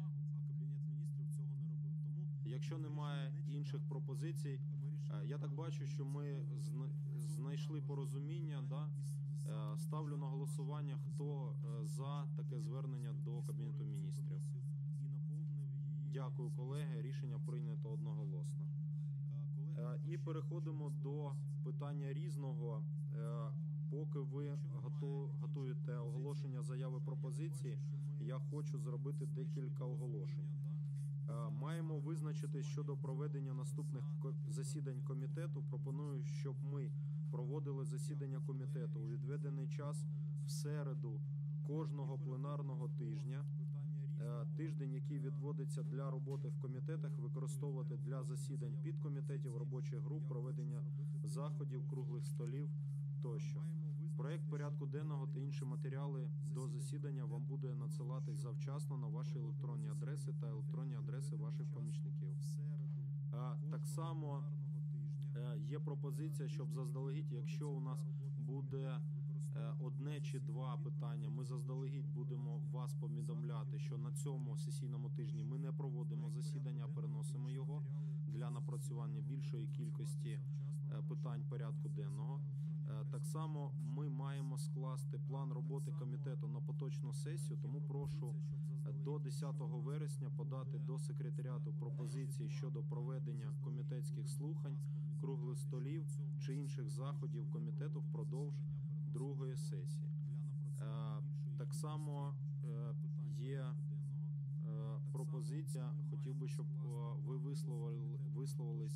Якщо немає інших пропозицій, е, я так бачу, що ми зна- знайшли порозуміння, да? Е, Ставлю на голосування, хто е, за таке звернення до Кабінету міністрів. Дякую, колеги. Рішення прийнято одноголосно. Е, І переходимо до питання різного. Е, Поки ви готу- готуєте оголошення заяви пропозиції, я хочу зробити декілька оголошень. Е, Маємо визначити щодо проведення наступних ко- засідань комітету. Пропоную, щоб ми проводили засідання комітету у відведений час в середу кожного пленарного тижня. Е, Тиждень, який відводиться для роботи в комітетах, використовувати для засідань підкомітетів, робочих груп, проведення заходів, круглих столів тощо. Проект порядку денного та інші матеріали до засідання вам буде надсилатись завчасно на ваші електронні адреси та електронні адреси ваших помічників. Е, Так само е, є пропозиція, щоб заздалегідь, якщо у нас буде е, одне чи два питання, ми заздалегідь будемо вас повідомляти, що на цьому сесійному тижні ми не проводимо засідання, а переносимо його для напрацювання більшої кількості е, питань порядку денного. Е, Так само ми маємо скласти план роботи комітету на поточну сесію, тому прошу е, до десятого вересня подати до секретаріату пропозиції щодо проведення комітетських слухань, круглих столів чи інших заходів комітету впродовж другої сесії. Е, Так само е, є е, пропозиція, хотів би, щоб е, ви висловили, висловились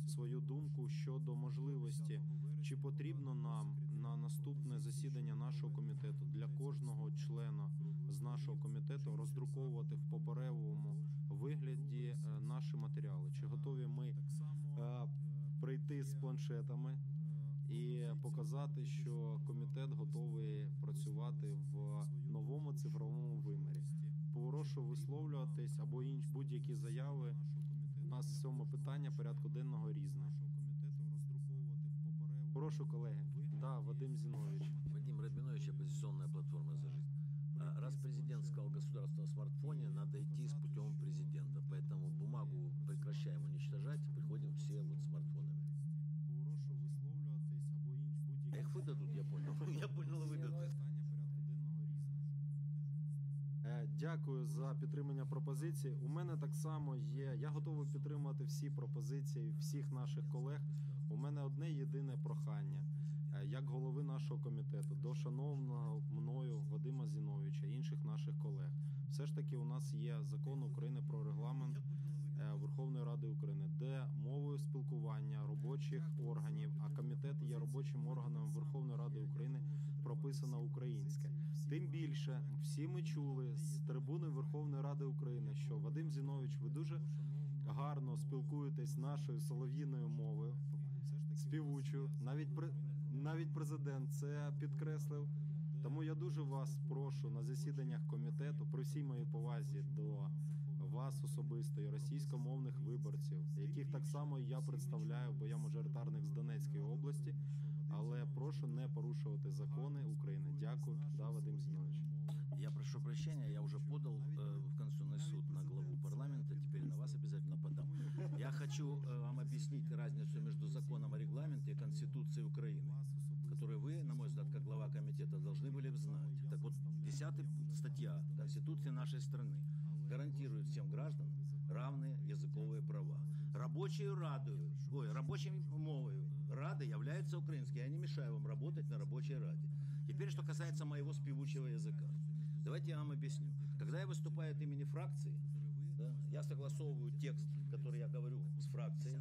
свою думку щодо можливості, чи потрібно нам на наступне засідання нашого комітету для кожного члена з нашого комітету роздруковувати в паперовому вигляді е, наші матеріали. Чи готові ми е, прийти з планшетами і показати, що комітет готовий працювати в новому цифровому вимірі? Прошу висловлюватись або інш будь-які заяви. У нас в цьому питання порядку денного різне. Прошу, колеги. Да, Вадим Зінович. Вадим Радминович, оппозиционная платформа «За жизнь». А, Раз президент сказал государство на смартфоне, надо идти с путем президента. Поэтому бумагу прекращаем уничтожать, приходим все вот смартфонами. А их выдадут, я понял. Я понял, выдадут. Е, Дякую за підтримання пропозицій. У мене так само є. Я готовий підтримати всі пропозиції всіх наших колег. У мене одне єдине прохання, е, як голови нашого комітету, до шановного мною Вадима Зіновича, інших наших колег. Все ж таки у нас є закон України про регламент е, Верховної Ради України, де мовою спілкування робочих органів, а комітет є робочим органом Верховної Ради України, прописано українське. Тим більше, всі ми чули з трибуни Верховної Ради України, що Вадим Зінович, ви дуже гарно спілкуєтесь нашою солов'їною мовою, співучою. Навіть пре- навіть президент це підкреслив. Тому я дуже вас прошу на засіданнях комітету, при всій моїй повазі до вас особисто і російськомовних виборців, яких так само і я представляю, бо я мажоритарник з Донецької області, але прошу не порушувати закони України. Дякую. Да, Вадим Зінович. Я прошу прощения, я уже подал э, в Конституционный суд на главу парламента, теперь на вас обязательно подам. Я хочу э, вам объяснить разницу между законом о регламенте и Конституцией Украины, которую вы, на мой взгляд, как глава комитета, должны были бы знать. Так вот, десятая статья Конституции нашей страны гарантирует всем гражданам равные языковые права. Рабочей радою, ой, рабочей мовою Рады является украинский. Я не мешаю вам работать на рабочей Раде. Теперь, что касается моего спевучего языка. Давайте я вам объясню. Когда я выступаю от имени фракции, да, я согласовываю текст, который я говорю с фракцией,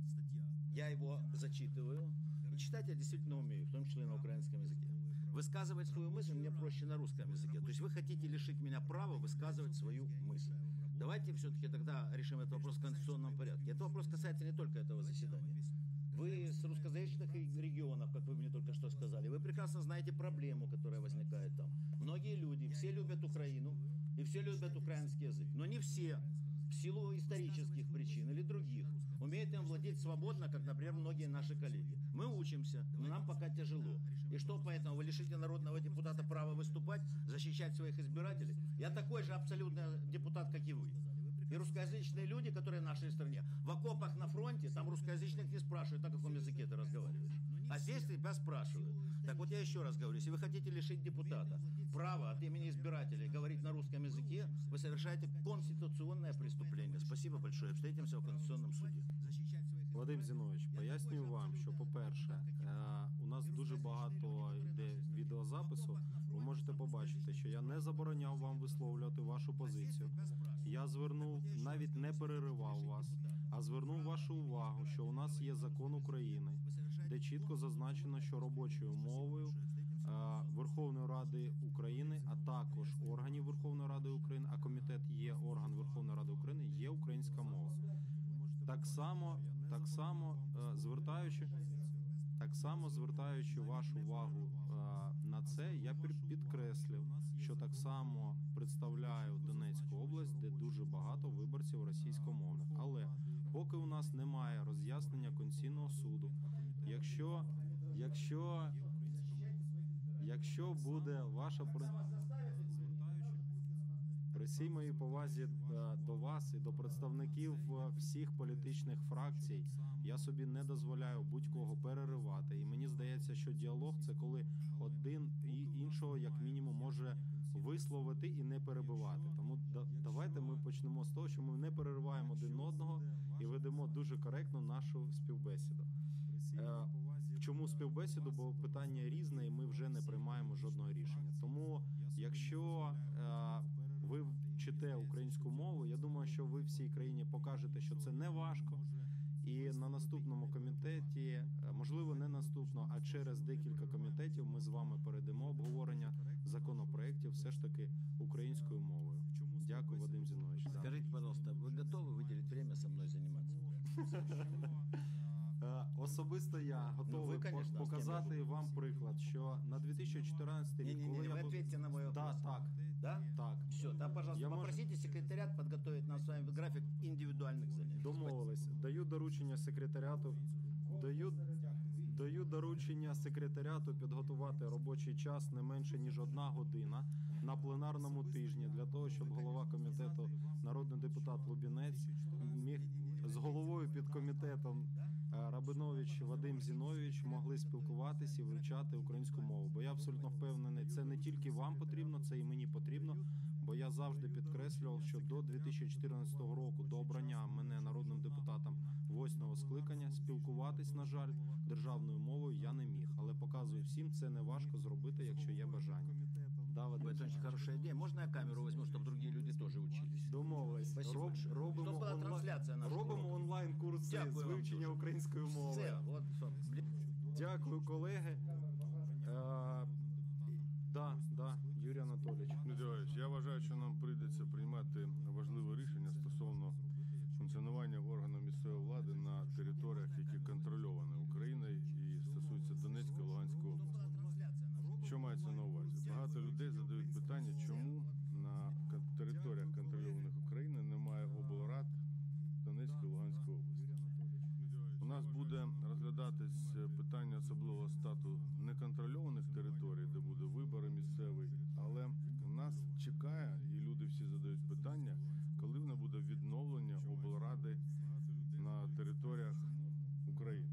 я его зачитываю, и читать я действительно умею, в том числе и на украинском языке. Высказывать свою мысль мне проще на русском языке. То есть вы хотите лишить меня права высказывать свою мысль. Давайте все-таки тогда решим этот вопрос в конституционном порядке. Этот вопрос касается не только этого заседания. Вы с русскоязычных регионов, как вы мне только что сказали, вы прекрасно знаете проблему, которая возникает там. Многие люди, все любят Украину и все любят украинский язык, но не все, в силу исторических причин или других, умеют им владеть свободно, как, например, многие наши коллеги. Мы учимся, но нам пока тяжело. И что поэтому? Вы лишите народного депутата права выступать, защищать своих избирателей? Я такой же абсолютно депутат, как и вы. И русскоязычные люди, которые в нашей стране, в окопах на фронте, там русскоязычных не спрашивают, на каком языке ты разговариваешь. А здесь тебя спрашивают. Так вот я еще раз говорю, если вы хотите лишить депутата права от имени избирателей говорить на русском языке, вы совершаете конституционное преступление. Спасибо большое. Встретимся в Конституционном суде. Вадим Зінович, пояснюю вам, що, по-перше, е, у нас дуже багато йде відеозапису. Ви можете побачити, що я не забороняв вам висловлювати вашу позицію. Я звернув, навіть не переривав вас, а звернув вашу увагу, що у нас є закон України, де чітко зазначено, що робочою мовою е, Верховної Ради України, а також органів Верховної Ради України, а комітет є орган Верховної Ради України, є українська мова. Так само, так само е, звертаючи, так само звертаючи вашу увагу е, на це, я під- підкреслив, що так само представляю Донецьку область, де дуже багато виборців російськомовних. Але поки у нас немає роз'яснення Конституційного суду, якщо, якщо, якщо буде ваша при... При всій моїй повазі е, до вас і до представників е, всіх політичних фракцій, я собі не дозволяю будь-кого переривати. І мені здається, що діалог – це коли один і іншого, як мінімум, може висловити і не перебивати. Тому да, давайте ми почнемо з того, що ми не перериваємо один одного і ведемо дуже коректно нашу співбесіду. Е, Чому співбесіду? Бо питання різне, і ми вже не приймаємо жодного рішення. Тому, якщо е, ви вчите українську мову, я думаю, що ви всій країні покажете, що це не важко, І на наступному комітеті, е, можливо, не наступно, а через декілька комітетів ми з вами перейдемо обговорення законопроєктів все ж таки українською мовою. Дякую, Вадим Зінович. Да. Скажите, пожалуйста, вы готовы выделить время со мной заниматься? Е, Особисто я готовий ви, конечно, по- показати вам приклад, що на дві тисячі чотирнадцятий рік, Не-не-не, коли вы я був... ответьте на мой вопрос. Да, так, Да? так. Все, да, пожалуйста, Я, может- попросите секретариат подготовить нам с вами график индивидуальных занятий. Домовились. Даю доручення секретаріату. Даю, даю доручення секретаріату підготувати робочий час не менше ніж одна година на пленарному тижні для того, щоб голова комітету, народний депутат Лубінець, міг з головою підкомітетом е, Рабинович Вадим Зіновійович могли спілкуватись і вивчати українську мову. Бо я абсолютно впевнений, це не тільки вам потрібно, це і мені потрібно. Бо я завжди підкреслював, що до дві тисячі чотирнадцятого року, до обрання мене народним депутатом восьмого скликання, спілкуватись, на жаль, державною мовою я не міг. Але показую всім, це не важко зробити, якщо є бажання. Да, Вадим? Это очень хорошая идея. Можно я камеру возьму, чтобы другие люди тоже учились? Домовились. Спасибо Роб, большое. робимо Щоб була онлайн, трансляція нашого робимо уроку. онлайн-курси Дякую з вам вивчення дуже. української мови. Все, вот, все. Дякую, колеги. Е, да, да, Юрій Анатолійович. Сподіваюсь, я вважаю, що нам прийдеться приймати важливе рішення стосовно функціонування органів місцевої влади на територіях, які контрольовані Україною і стосуються Донецької та Луганської області. Що мається на увазі? Багато людей задають питання, чому на кон- територіях контрольованих України немає облрад Донецької та Луганської області. У нас буде розглядатись питання особливого статусу неконтрольованих територій, де буде вибори місцевий, але нас чекає, і люди всі задають питання, коли в нас буде відновлення облради на територіях України.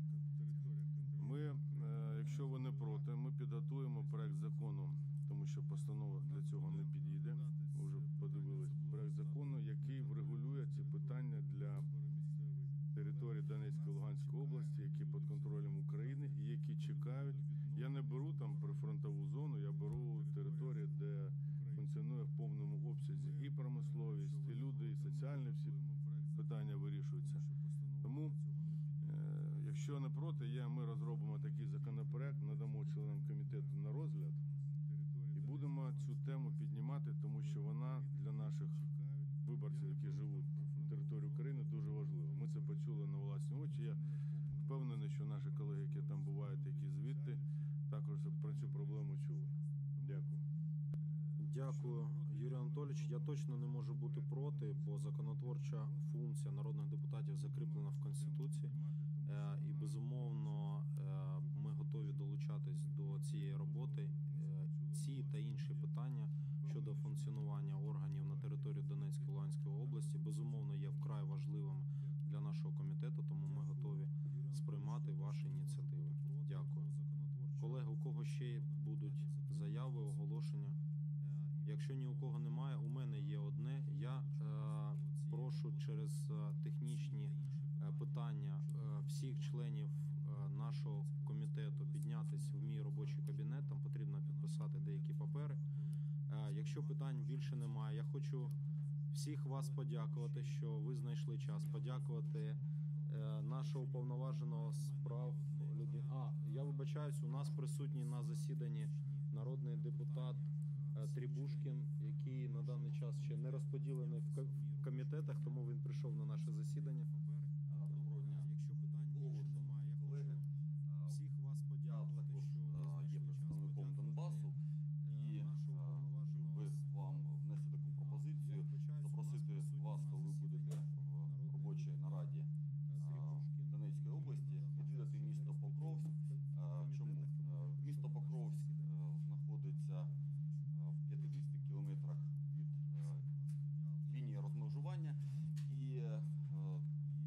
Ми, е, якщо ви не проти, ми підготуємо проект закону, тому що постанова для цього не підійде. Ми вже подивились проект закону, який врегулює ці питання для території Донецької та Луганської області, які під контролем України і які чекають. Я не беру там прифронтову зону, я беру території, де функціонує в повному обсязі і промисловість, і люди, і соціальні всі питання вирішуються. Тому, е, якщо не проти, я, ми розробимо такий законопроект, надамо членам комітету на розгляд і будемо цю тему піднімати, тому що вона для наших виборців, які живуть на території України, дуже важлива. Ми це почули на власні очі. Я впевнений, що наші колеги, які там бувають, які звідти, також про цю проблему чули. Дякую. Дякую, Юрій Анатолійович. Я точно не можу бути проти, бо законотворча функція народних депутатів закріплена в Конституції. Е, І, безумовно, е, ми готові долучатись до цієї роботи. Е, Ці та інші питання щодо функціонування органів на території Донецької та Луганської області, безумовно, є вкрай важливими для нашого комітету, тому ми готові сприймати ваші ініціативи. Дякую. Колеги, у кого ще будуть заяви, оголошення? Якщо ні у кого немає, у мене є одне. Я е, прошу через е, технічні е, питання е, всіх членів е, нашого комітету піднятися в мій робочий кабінет. Там потрібно підписати деякі папери. Е, якщо питань більше немає, я хочу всіх вас подякувати, що ви знайшли час. Подякувати е, нашого уповноваженого з прав людини. А, я вибачаюсь, у нас присутній на засіданні народний депутат е, Трібушкін, який на даний час ще не розподілений в ко- в комітетах, тому він прийшов на наше засідання. Доброго дня. Якщо питань більше немає, я Колеги, хочу всіх вас я подякувати, також що ви е, знайшли є час. представником Подякувати Донбасу і е, хотів би вам внести таку пропозицію, запросити вас, коли ви будете в робочій нараді е, Донецької області, відвідати місто Покровськ. Е, Чому? Е, Місто Покровськ е, знаходиться е, в п'ятдесяти кілометрах від е, лінії розмежування, і е,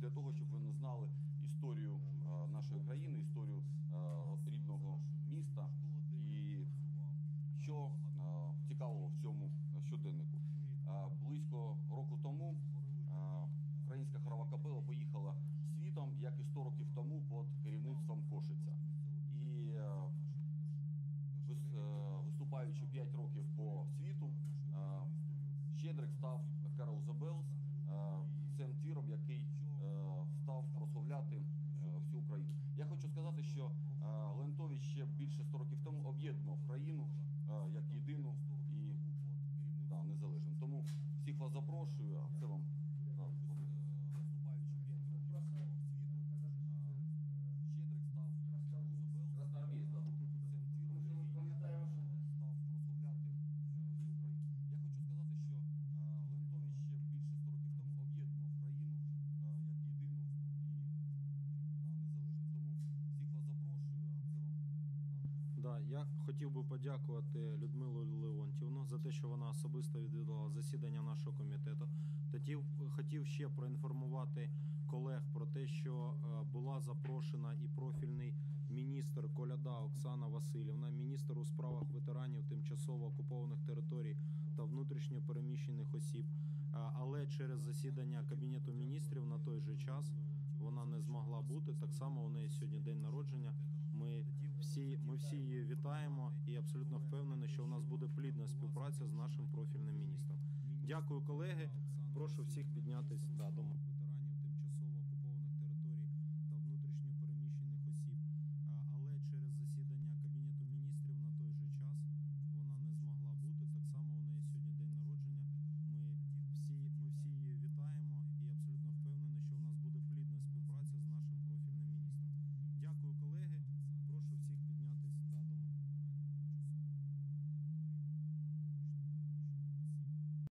для того, щоб ви не знали історію е, нашої країни, історію е, рідного міста і що е, цікавого в цьому щоденнику. Е, Близько року тому е, українська хорова капела поїхала світом, як і сто років тому, під керівництвом Кошиця. І е, вис- е, виступаючи п'ять років по світу, е, Щедрик став Carol the Bells е, цим твіром, який е, став прославляти е, всю Україну. Я хочу сказати, що е, Леонтович ще більше сто років тому об'єднував країну е, як єдину і да, незалежну. Тому всіх вас запрошую, а це вам да, Да, я хотів би подякувати Людмилу Леонтівну за те, що вона особисто відвідала засідання нашого комітету. Хотів, хотів ще проінформувати колег про те, що е, була запрошена і профільний міністр Коляда Оксана Васильівна, міністр у справах ветеранів, тимчасово окупованих територій та внутрішньо переміщених осіб. Е, але через засідання Кабінету міністрів на той же час вона не змогла бути. Так само у неї сьогодні день народження. Ми всі, ми всі її вітаємо і абсолютно впевнені, що у нас буде плідна співпраця з нашим профільним міністром. Дякую, колеги. Прошу всіх піднятись да, до